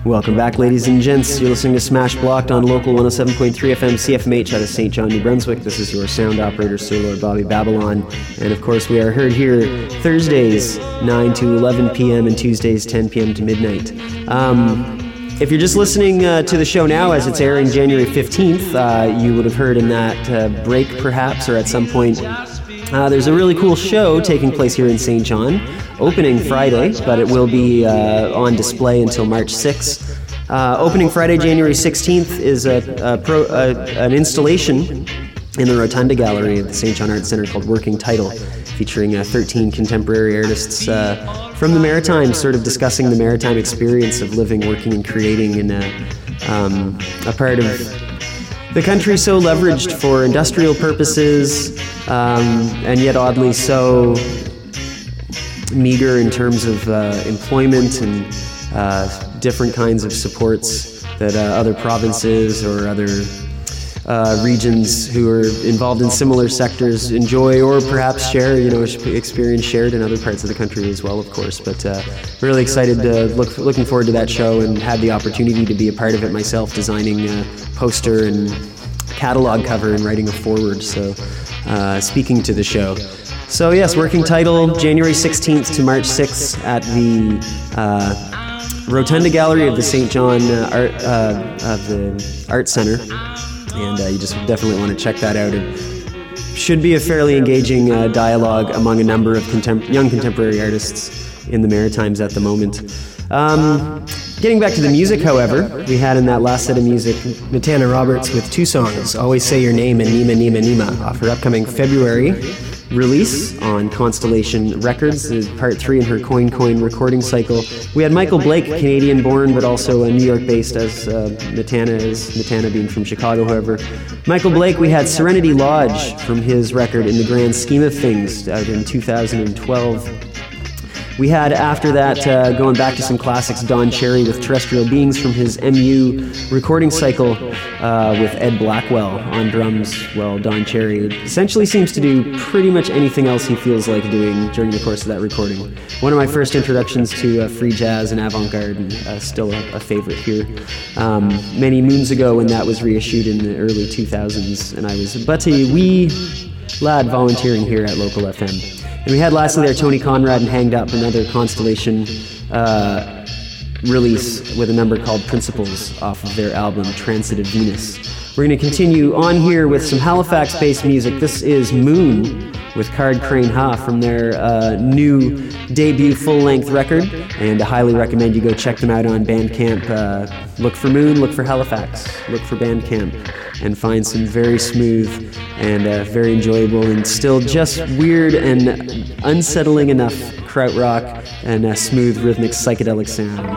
Welcome back, ladies and gents. You're listening to Smash Blocked on local 107.3 FM CFMH out of St. John, New Brunswick. This is your sound operator, Sir Lord Bobby Babylon. And of course, we are heard here Thursdays, 9 to 11 p.m. and Tuesdays, 10 p.m. to midnight. If you're just listening to the show now as it's airing January 15th, you would have heard in that break, perhaps, or at some point, there's a really cool show taking place here in St. John, opening Friday, but it will be on display until March 6th. Opening Friday, January 16th, is an installation in the Rotunda Gallery of the St. John Arts Centre called Working Title, featuring 13 contemporary artists from the Maritimes, sort of discussing the maritime experience of living, working, and creating in a part of the country so leveraged for industrial purposes, and yet oddly so meager in terms of employment and different kinds of supports that other provinces or other regions who are involved in similar sectors enjoy or perhaps share, experience shared in other parts of the country as well, of course. But really excited, looking forward to that show, and had the opportunity to be a part of it myself, designing a poster and catalog cover and writing a foreword, so speaking to the show. So yes, Working Title, January 16th to March 6th at the Rotunda Gallery of the St. John Art Centre, and you just definitely want to check that out. It should be a fairly engaging dialogue among a number of young contemporary artists in the Maritimes at the moment. Getting back to the music, however, we had in that last set of music Natana Roberts with two songs, Always Say Your Name and Nima Nima Nima, off her upcoming February release on Constellation Records, part 3 in her Coin Coin recording cycle. We had Michael Blake, Canadian-born, but also New York-based, as Natana is, Natana being from Chicago, however. Michael Blake, we had Serenity Lodge from his record In the Grand Scheme of Things, out in 2012. We had, after that, going back to some classics, Don Cherry with Terrestrial Beings from his MU recording cycle, with Ed Blackwell on drums. Well, Don Cherry essentially seems to do pretty much anything else he feels like doing during the course of that recording. One of my first introductions to free jazz and avant-garde, and still a favorite here. Many moons ago when that was reissued in the early 2000s, and I was but a wee lad volunteering here at Local FM. And we had lastly there Tony Conrad and Hanged Up, another Constellation release with a number called Principles off of their album Transitive Venus. We're going to continue on here with some Halifax-based music. This is Moon with Card Crane Ha from their new debut full-length record, and I highly recommend you go check them out on Bandcamp. Look for Moon, look for Halifax, look for Bandcamp, and find some very smooth and very enjoyable and still just weird and unsettling enough krautrock and smooth rhythmic psychedelic sounds.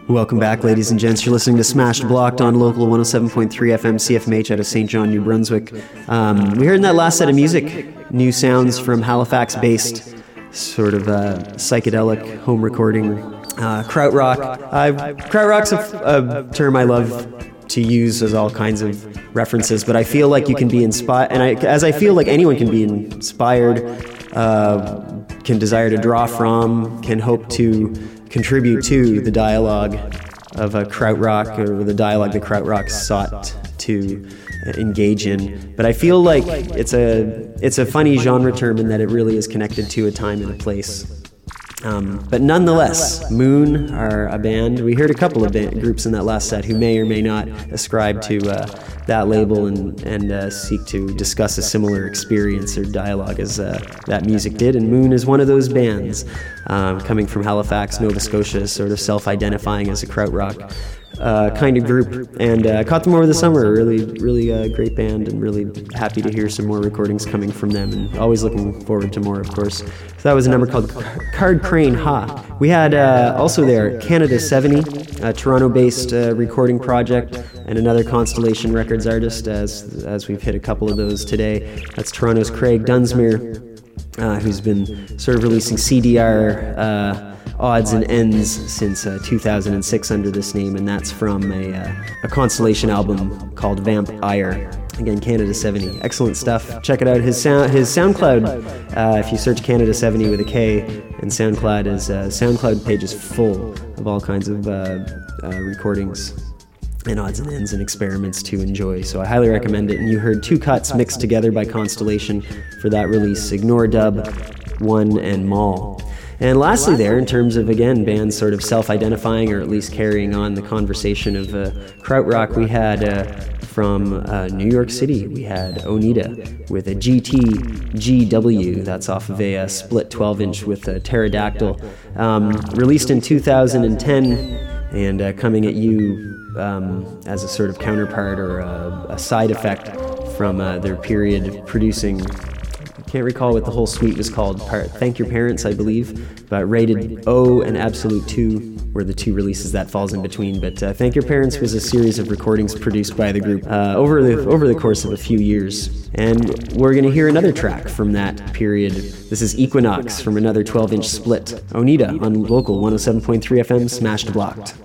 Welcome back, ladies and gents. You're listening to Smashed Blocked on local 107.3 FM CFMH out of St. John, New Brunswick. We heard in that last set of music new sounds from Halifax-based sort of psychedelic home recording krautrock. Krautrock's a term I love to use as all kinds of references, but I feel like you can be inspired, and I feel like anyone can be inspired, can desire to draw from, can hope to contribute to the dialogue of a krautrock, or the dialogue the krautrock sought to engage in. But I feel like it's a funny genre term in that it really is connected to a time and a place. But nonetheless, Moon are a band. We heard a couple of groups in that last set who may or may not ascribe to that label and seek to discuss a similar experience or dialogue as that music did. And Moon is one of those bands, coming from Halifax, Nova Scotia, sort of self-identifying as a krautrock kind of group, and caught them over the summer. Really great band, and really happy to hear some more recordings coming from them, and always looking forward to more, of course. So that was a number called Card Crane Ha. We had also there Canada 70, a Toronto-based recording project, and another Constellation Records artist, as we've hit a couple of those today. That's Toronto's Craig Dunsmuir, who's been sort of releasing CDR odds and ends since 2006 under this name, and that's from a Constellation album called Vamp Ire. Again, Canada 70. Excellent stuff. Check it out. His SoundCloud, if you search Canada 70 with a K, and SoundCloud page is full of all kinds of recordings and odds and ends and experiments to enjoy. So I highly recommend it. And you heard two cuts mixed together by Constellation for that release, Ignore Dub 1 and Mall. And lastly there, in terms of, again, bands sort of self-identifying or at least carrying on the conversation of krautrock, we had from New York City, we had Onida with a GTGW. That's off of a split 12-inch with a Pterodactyl. Released in 2010 and coming at you as a sort of counterpart or a side effect from their period of producing, can't recall what the whole suite was called, Thank Your Parents, I believe, but Rated O and Absolute 2 were the two releases that falls in between. But Thank Your Parents was a series of recordings produced by the group over the course of a few years. And we're going to hear another track from that period. This is Equinox from another 12-inch split, Onida on local 107.3 FM, Smashed Blocked.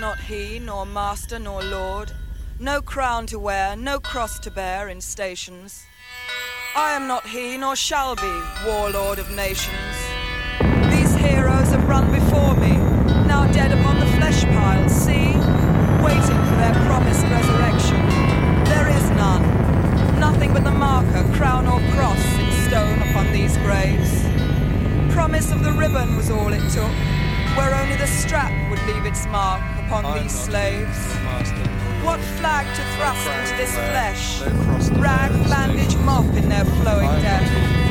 not he, nor master, nor lord, no crown to wear, no cross to bear in stations. I am not he, nor shall be, warlord of nations. These heroes have run before me, now dead upon the flesh pile, see, waiting for their promised resurrection. There is none, nothing but the marker, crown or cross in stone upon these graves. Promise of the ribbon was all it took, where only the strap would leave its mark upon these slaves. What flag to thrust into this flesh? Rag, bandage, mop in their flowing death.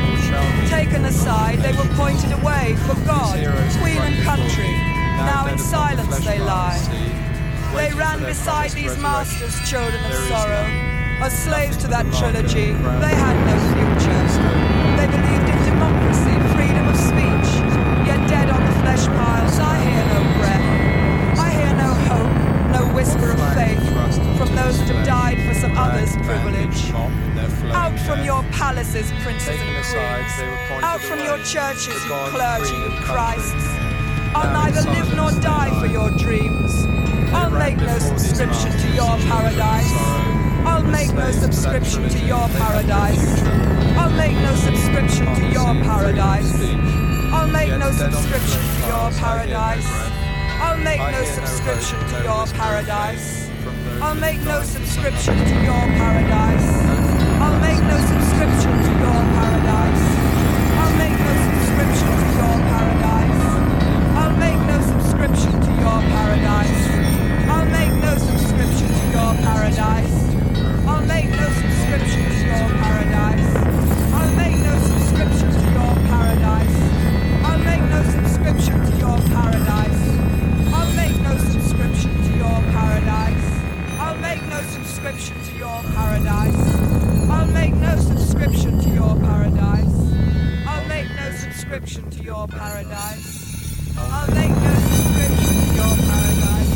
Taken aside, they were pointed away for God, queen and country. Now in silence they lie. They ran beside these masters, children of sorrow, as slaves to that trilogy. They had no future. They believed in democracy, freedom of speech, yet dead on the flesh piles. I hear no breath. I hear no hope, no whisper of faith from those that have died for some other's privilege. Out from your palaces, princes and queens. Out from your churches, you clergy and Christs. I'll neither live nor die for your dreams. I'll make no subscription to your paradise. I'll make no subscription to your paradise. I'll make no subscription to your paradise. I'll make no subscription to your paradise. I'll make no subscription to your paradise. I'll make no subscription to your paradise. I'll make no subscription to your paradise. I'll make no subscription to your paradise. I'll make no subscription to your paradise. I'll make no subscription to your paradise. I'll make no subscription to your paradise. I'll make no subscription to your paradise. I'll make no subscription to your paradise. I'll make no subscription to your paradise. I'll make no subscription to your paradise. I'll make no subscription to your paradise. I'll make no subscription to your paradise. I'll make no subscription to your paradise.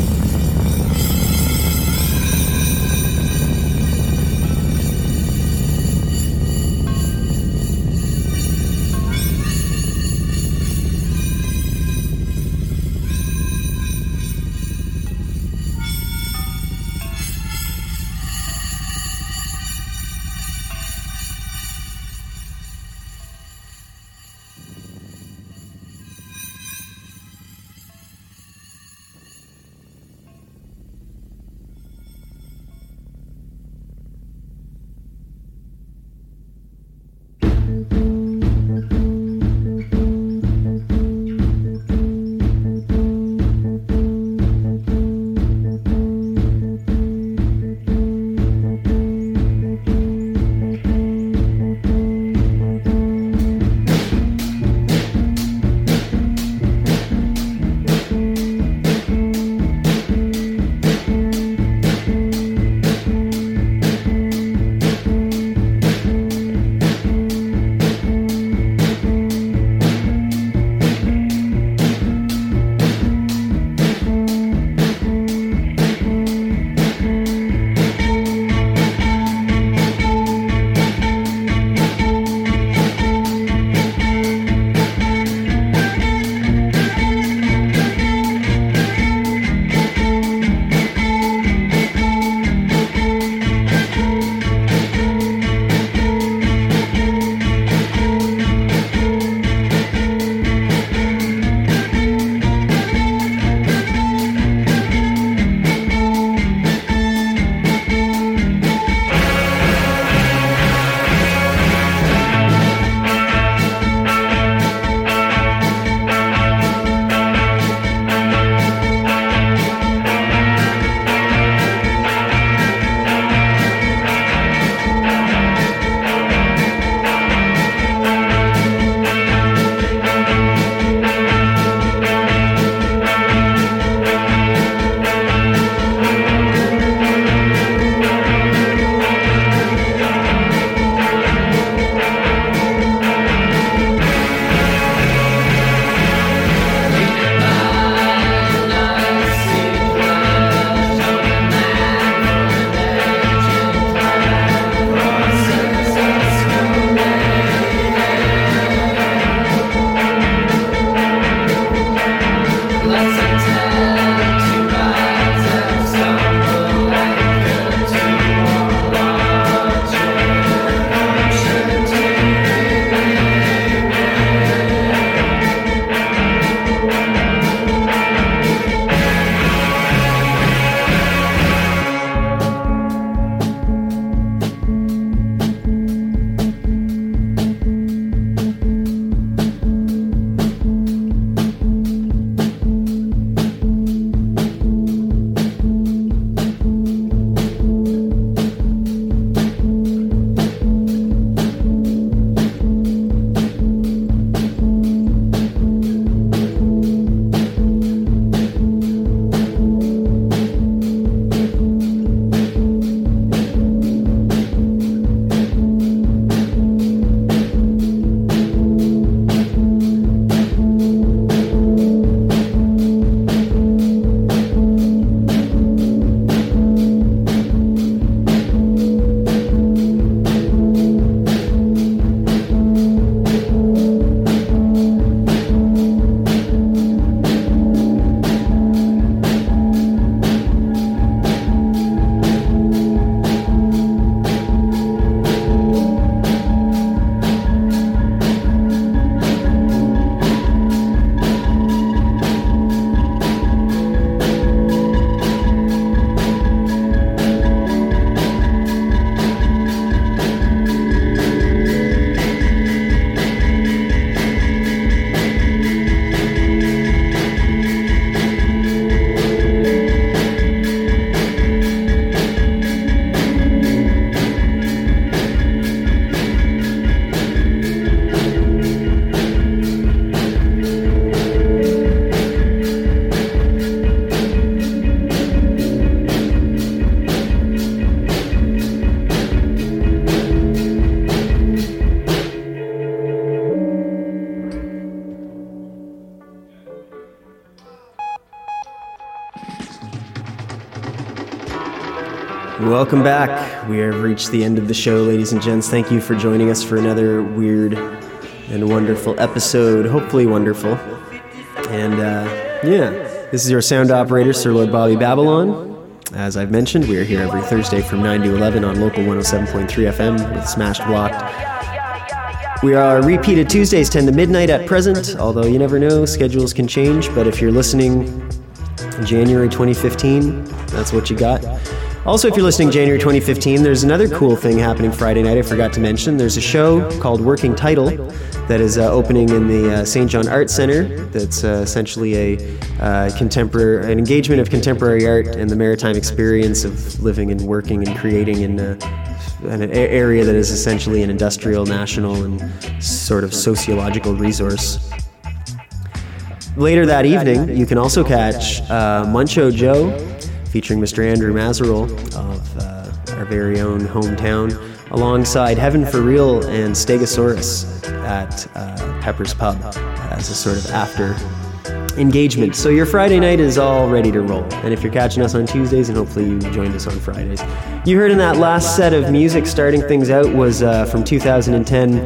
Welcome back. We have reached the end of the show, ladies and gents. Thank you for joining us for another weird and wonderful episode. Hopefully wonderful. And this is your sound operator, Sir Lord Bobby Babylon. As I've mentioned, we are here every Thursday from 9 to 11 on local 107.3 FM with Smashed Blocked. We are repeated Tuesdays 10 to midnight at present, although you never know, schedules can change. But if you're listening January 2015, that's what you got. Also, if you're listening January 2015, there's another cool thing happening Friday night I forgot to mention. There's a show called Working Title that is opening in the St. John Arts Centre. That's essentially an engagement of contemporary art and the maritime experience of living and working and creating in an area that is essentially an industrial, national, and sort of sociological resource. Later that evening, you can also catch Muncho Joe, featuring Mr. Andrew Mazerol of our very own hometown, alongside Heaven for Real and Stegosaurus at Pepper's Pub as a sort of after engagement. So your Friday night is all ready to roll. And if you're catching us on Tuesdays, and hopefully you joined us on Fridays. You heard in that last set of music starting things out was from 2010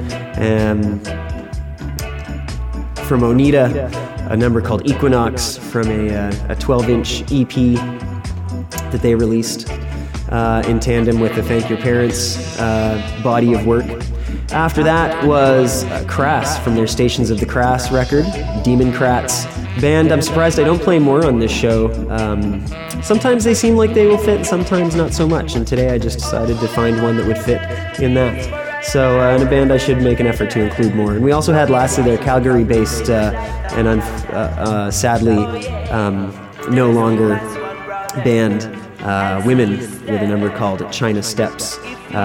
from Onita, a number called Equinox from a 12-inch EP that they released in tandem with the Thank Your Parents body of work. After that was Crass from their Stations of the Crass record, Demon Kratz band. I'm surprised I don't play more on this show. Sometimes they seem like they will fit, sometimes not so much, and today I just decided to find one that would fit in that. So in a band I should make an effort to include more. And we also had lastly their Calgary-based and sadly no longer band Women with a number called China Steps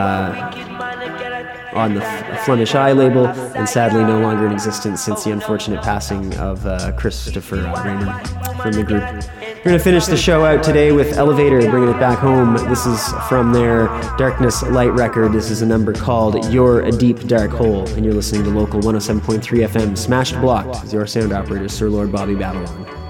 on the Flemish Eye label, and sadly no longer in existence since the unfortunate passing of Christopher Raymond from the group. We're going to finish the show out today with Elevator, bringing it back home. This is from their Darkness Light record. This is a number called You're a Deep Dark Hole, and you're listening to local 107.3 FM Smashed Blocked with your sound operator, Sir Lord Bobby Babylon.